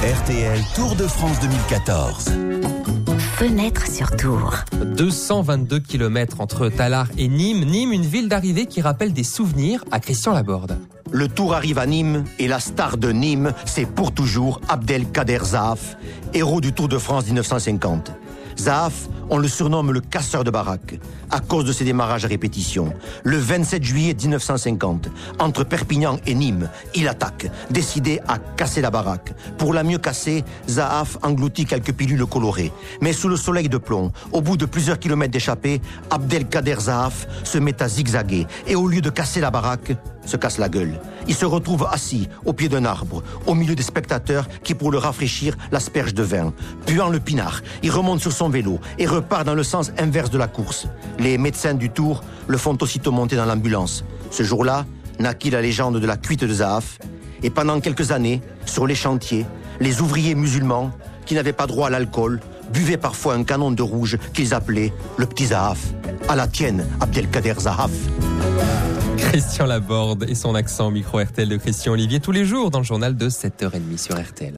RTL Tour de France 2014. Fenêtre sur Tour. 222 km entre Tallard et Nîmes. Nîmes, une ville d'arrivée qui rappelle des souvenirs à Christian Laborde. Le Tour arrive à Nîmes et la star de Nîmes, c'est pour toujours Abdelkader Zahaf, héros du Tour de France 1950. Zahaf, on le surnomme le casseur de baraques, à cause de ses démarrages à répétition. Le 27 juillet 1950, entre Perpignan et Nîmes, il attaque, décidé à casser la baraque. Pour la mieux casser, Zahaf engloutit quelques pilules colorées. Mais sous le soleil de plomb, au bout de plusieurs kilomètres d'échappée, Abdelkader Zahaf se met à zigzaguer et au lieu de casser la baraque, se casse la gueule. Il se retrouve assis au pied d'un arbre, au milieu des spectateurs qui, pour le rafraîchir, l'aspergent de vin. Puant le pinard, il remonte sur son vélo et repart dans le sens inverse de la course. Les médecins du Tour le font aussitôt monter dans l'ambulance. Ce jour-là, naquit la légende de la cuite de Zahaf. Et pendant quelques années, sur les chantiers, les ouvriers musulmans, qui n'avaient pas droit à l'alcool, buvaient parfois un canon de rouge qu'ils appelaient le petit Zahaf. À la tienne, Abdelkader Zahaf. Christian Laborde et son accent au micro RTL de Christian Olivier tous les jours dans le journal de 7h30 sur RTL.